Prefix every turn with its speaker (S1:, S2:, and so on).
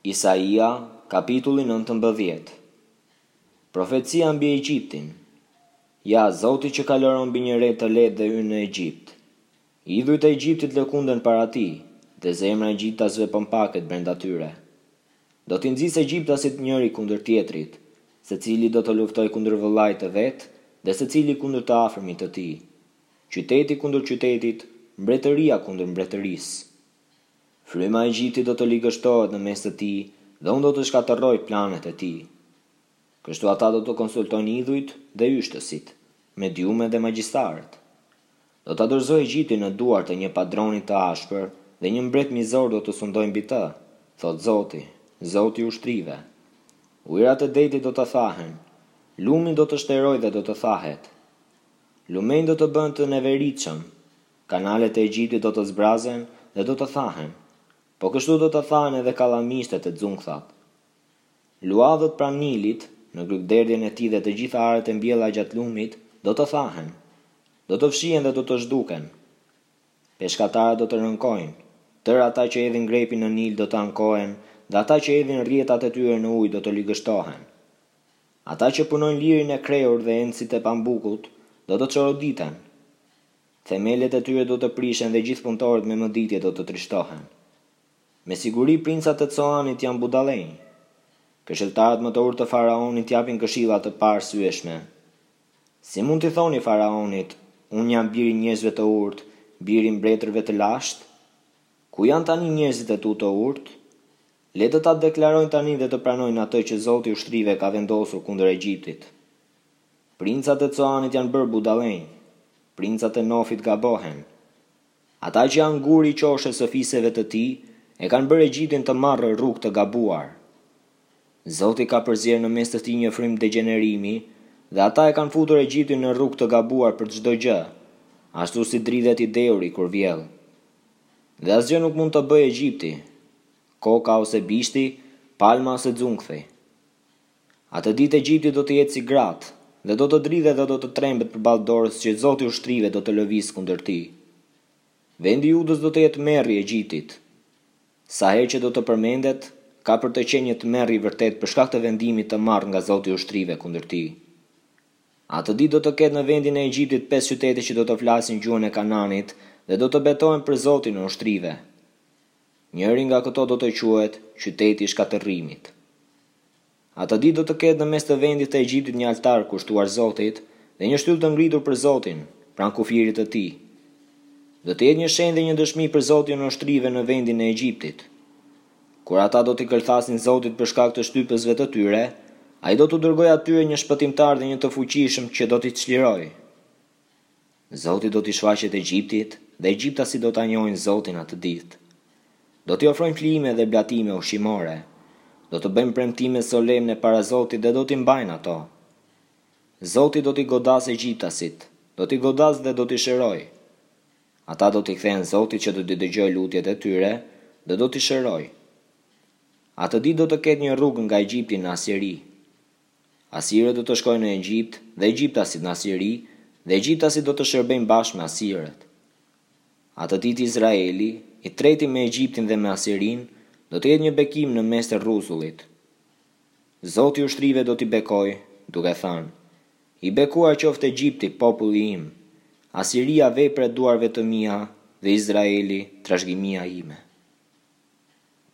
S1: Isaia, kapitulli 19. Profecia mbi Egjiptin. Ja, Zoti që kaloron mbi një re të lehtë dhe hyn në Egjipt. Idhujt e Egjiptit lëkunden para tij, dhe zemra e egjiptasve pompaket brenda tyre. Do t'i nxjisë egjiptasit njëri kundër tjetrit, secili do të luftojë kundër vëllait të vet, dhe secili kundër të afërmit të tij. Qyteti kundër qytetit, mbretëria kundër mbretërisë. Fryma e Egjiptit do të ligështohet në mes të tij, dhe unë do të shkatërroj planet e tij. Kështu ata do të konsultojnë idhujt dhe yshtësit, mediume dhe magjistarët. Do ta dorëzoj Egjiptin në duart e një padroni të ashpër, dhe një mbret mizor do të sundojë mbi të, thot Zoti, Zoti i ushtrive. Ujërat e detit do të thahen, lumi do të shteroj dhe do të thahet. Lumejnë do të bëhen të neveritshëm, kanalet e Egjiptit do të zbrazen dhe do të thahen. Po kështu do të thahen edhe kallamishtet e xungthat. Luadhët pranë Nilit, në grykderdhjen e tij dhe të gjitha arët e mbjella gjatë lumit, do të thahen. Do të fshihen dhe do të zhduken. Peshkatarët do të rënkojnë, tërë ata që hedhin grepin në Nil do të ankohen, dhe ata që hedhin rrjetat e tyre në ujë do të ligështohen. Ata që punojnë lirin e krehur dhe encit e pambukut do të çoroditen. Themelet e tyre do të prishen dhe gjithë punëtorët me mëditje do të trishtohen. Me siguri princat e Coanit janë budallënj. Këshilltarët më të urtë të faraonit japin këshilla të parsyeshme. Si mund t'i thoni faraonit, unë jam biri njerëzve të urtë, biri mbretërve të lashtë? Ku janë tani njerëzit e tu të urtë? Le të ta deklarojnë tani dhe të pranojnë atë që Zoti i ushtrive ka vendosur kundër Egjiptit. Princat e Coanit janë bërë budallënj. Princat e Nofit gabohen. Ata që janë guri i qoshes së fiseve të tij e kanë bërë Egjiptin të marrë rrugë të gabuar. Zoti ka përzier në mes të tij një frym degenerimi, dhe ata e kanë futur Egjiptin në rrugë të gabuar për çdo gjë, ashtu si dridhet i deuri kur vjell. Dhe asgjë nuk mund të bëjë Egjipti, koka ose bishti, palma ose xungthi. Atë ditë Egjipti do të jetë si gratë, dhe do të dridhet dhe do të trembet përballë dorës që Zoti i ushtrive do të lëvizë kundër tij. Vendi i Judës do të jetë merri i Egjiptit. Sa herë që do të përmendet, ka për të qenë një tmerr i vërtet për shkak të vendimit të marrë nga Zoti i ushtrive kundër tij. Atë ditë do të ketë në vendin e Egjiptit 5 qytete që do të flasin gjuhën e Kananit dhe do të betohen për Zotin e ushtrive. Njëri nga këto do të quhet qyteti i shkatërrimit. Atë ditë do të ketë në mes të vendit të Egjiptit një altar kushtuar Zotit dhe një shtyllë të ngritur për Zotin, pranë kufirit të tij. Do të jetë një shenjë dhe një dëshmi për Zotin e ushtrive në vendin e Egjiptit. Kur ata do t'i kërthasin Zotit për shkak të shtypësve të tyre, ai do t'u dërgojë atyre një shpëtimtar dhe një të fuqishëm që do t'i çlirojë. Zoti do t'i shfaqet Egjiptit dhe egjiptasit do ta njohin Zotin atë ditë. Do t'i ofrojnë flime dhe blatime ushqimore. Do të bëjmë premtime solemne para Zotit dhe do t'i mbajnë ato. Zoti do t'i godasë egjiptasit, do t'i godasë dhe do t'i shërojë. Ata do t'i kthehen Zotit që do t'i dëgjojë lutjet e tyre dhe do t'i shërojë. Atë ditë do të ketë një rrugë nga Egjipti në Asiri. Asirët do të shkojnë në Egjipt dhe egjiptasit në Asiri, dhe egjiptasit do të shërbejnë bashkë me asirët. Atë ditë Izraeli, i treti me Egjiptin dhe me Asirin, do të jetë një bekim në mes të rruzullit. Zoti i ushtrive do t'i bekojë, duke thënë: I bekuar qoftë Egjipti, populli im, Asiria vepra e duarve të mia dhe Izraeli trashëgimia ime.